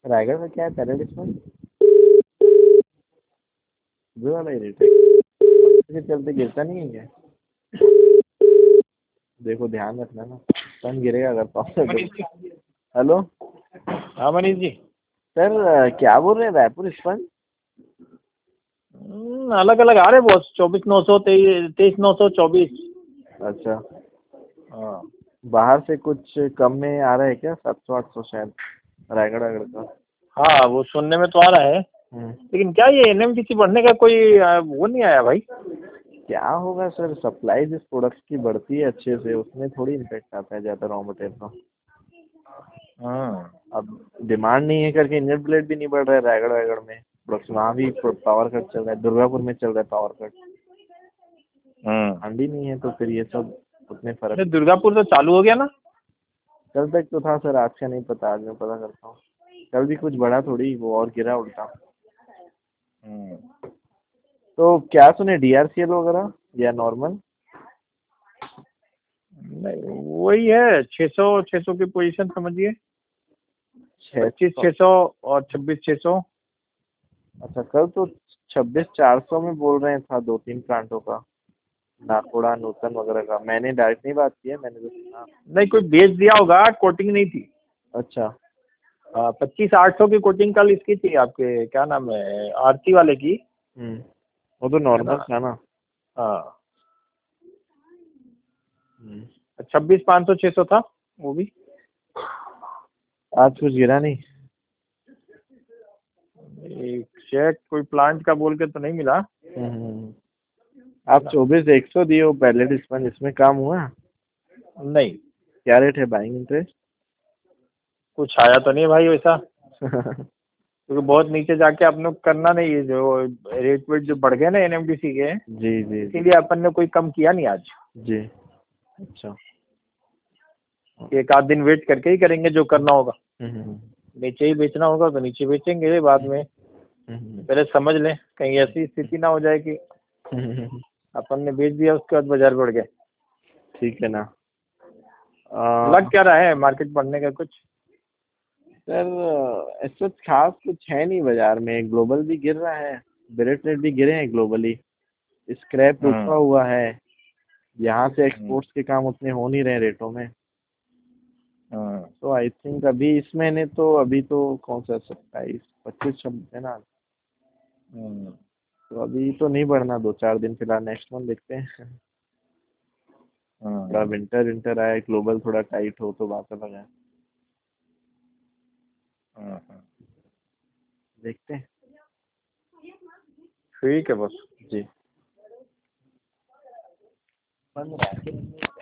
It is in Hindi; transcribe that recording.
रायगढ़ में क्या है पहले डिस्काउंट जो वाला ही रेट है इसके चलते गिरता नहीं है क्या? देखो ध्यान रखना ना सन गिरेगा अगर पाओ मनीष जी। हेलो हाँ मनीष जी। सर क्या बोल रहे हैं रायपुर स्पंज अलग अलग आ रहे बॉस, 24,900, 23,924। अच्छा हाँ बाहर से कुछ कम में आ रहा है क्या 700 800 शायद रायगढ़ वायगढ़ का हाँ, वो सुनने में तो आ रहा है, लेकिन क्या ये एनएमडीसी बढ़ने का कोई वो नहीं आया भाई? क्या होगा सर सप्लाई जिस प्रोडक्ट्स की बढ़ती है अच्छे से उसमें थोड़ी इम्पेक्ट आता है ज़्यादा रॉ मटेरियल का हाँ अब डिमांड नहीं है करके इंजन प्लेट भी नहीं बढ़ रहा है रायगढ़ वायगढ़ में प्लस वहाँ भी पावर कट चल रहा है दुर्गापुर में चल रहा है पावर कट ठंडी नहीं है तो फिर ये सब उतने फर्क दुर्गापुर तो चालू हो गया ना? कल तक तो था सर आज का नहीं पता आज मैं पता करता हूँ कल भी कुछ बढ़ा थोड़ी वो और गिरा उल्टा तो क्या सुने डीआरसीएल वगैरह या नॉर्मल नहीं, वही है 600 की पोजीशन समझिए, 25,600 और 26,600। अच्छा कल तो 26,400 में बोल रहे था 2 3 प्लांटों का नाकोड़ा नूतन वगैरह का मैंने डायरेक्ट नहीं बात की है मैंने तो सुना नहीं, कोई बेच दिया होगा, कोटिंग नहीं थी। अच्छा 25,800 की कोटिंग कल इसकी थी, आपके क्या नाम है, आरती वाले की, वो तो है नॉर्मल ना? था ना हाँ, हम्म, 26,500 600 था वो भी। आज कुछ गिरा नहीं एक चेक कोई प्लांट का बोल के तो नहीं मिला। आप 24,100 दिए हो पहले डिस्पैच इसमें काम हुआ नहीं, क्या रेट है बाइंग इंटरेस्ट कुछ आया तो नहीं भाई वैसा, क्योंकि बहुत नीचे जाके अपने को करना नहीं है, जो रेट वेट जो बढ़ गए ना एनएमडीसी के, जी जी जी इसीलिए अपन ने कोई कम किया नहीं आज। जी अच्छा एक आध दिन वेट करके ही करेंगे जो करना होगा। हम्म, नीचे ही बेचना होगा तो नीचे बेचेंगे बाद में, पहले समझ लें कहीं ऐसी स्थिति ना हो जाए कि अपन ने बेच दिया उसके बाद बाजार बढ़ गया। ठीक है ना लग क्या रहा है मार्केट बढ़ने का कुछ? सर ऐसा खास कुछ है नहीं बाजार में ग्लोबल भी गिर रहा है ब्रेड रेट भी गिरे हैं ग्लोबली स्क्रैप रुका हुआ है यहाँ से एक्सपोर्ट्स के काम उतने हो नहीं रहे रेटों में तो आई थिंक अभी इस महीने तो अभी तो कौन सा 27 25 26 है ना तो अभी तो नहीं बढ़ना 2 4 दिन फिलहाल नेक्स्ट मंथ देखते हैं थोड़ा विंटर विंटर आया ग्लोबल थोड़ा टाइट हो तो बात अलग है देखते हैं ठीक है बस। जी बंद रहा है